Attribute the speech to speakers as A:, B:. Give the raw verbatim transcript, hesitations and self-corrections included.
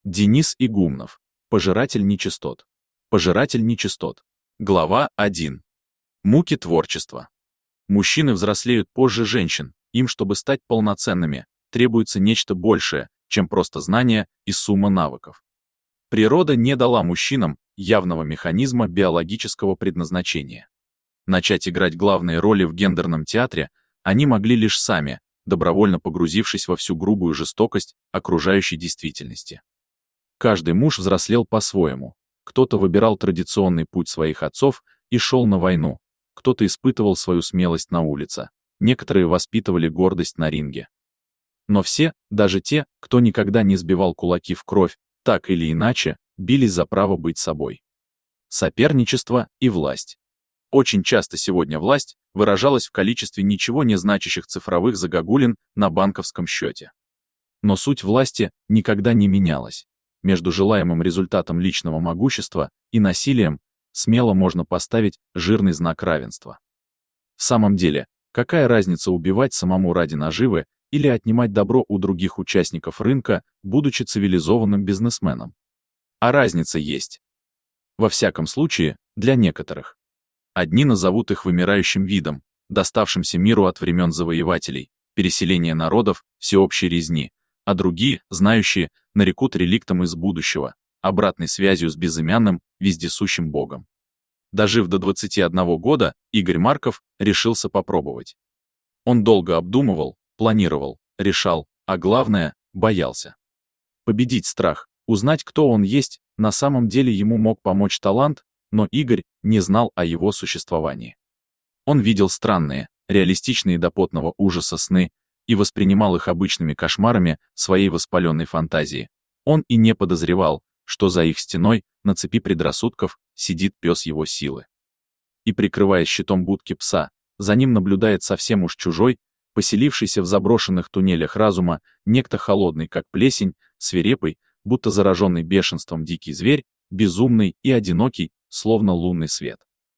A: Денис Игумнов. Пожиратель нечистот. Пожиратель нечистот. Глава один. Муки творчества. Мужчины взрослеют позже женщин, им, чтобы стать полноценными, требуется нечто большее, чем просто знания и сумма навыков. Природа не дала мужчинам явного механизма биологического предназначения. Начать играть главные роли в гендерном театре они могли лишь сами, добровольно погрузившись во всю грубую жестокость окружающей действительности. Каждый муж взрослел по-своему. Кто-то выбирал традиционный путь своих отцов и шел на войну, кто-то испытывал свою смелость на улице, некоторые воспитывали гордость на ринге. Но все, даже те, кто никогда не сбивал кулаки в кровь, так или иначе, бились за право быть собой. Соперничество и власть. Очень часто сегодня власть выражалась в количестве ничего не значащих цифровых загогулин на банковском счете. Но суть власти никогда не менялась. Между желаемым результатом личного могущества и насилием смело можно поставить жирный знак равенства. В самом деле, какая разница убивать самому ради наживы или отнимать добро у других участников рынка, будучи цивилизованным бизнесменом? А разница есть. Во всяком случае, для некоторых. Одни назовут их вымирающим видом, доставшимся миру от времен завоевателей, переселения народов, всеобщей резни, а другие, знающие, нарекут реликтом из будущего, обратной связью с безымянным, вездесущим Богом. Дожив до двадцати одного года, Игорь Марков решился попробовать. Он долго обдумывал, планировал, решал, а главное, боялся. Победить страх, узнать, кто он есть, на самом деле ему мог помочь талант, но Игорь не знал о его существовании. Он видел странные, реалистичные до потного ужаса сны и воспринимал их обычными кошмарами своей воспаленной фантазии. Он и не подозревал, что за их стеной, на цепи предрассудков, сидит пес его силы. И, прикрываясь щитом будки пса, за ним наблюдает совсем уж чужой, поселившийся в заброшенных туннелях разума, некто холодный, как плесень, свирепый, будто зараженный бешенством дикий зверь, безумный и одинокий, словно лунный свет.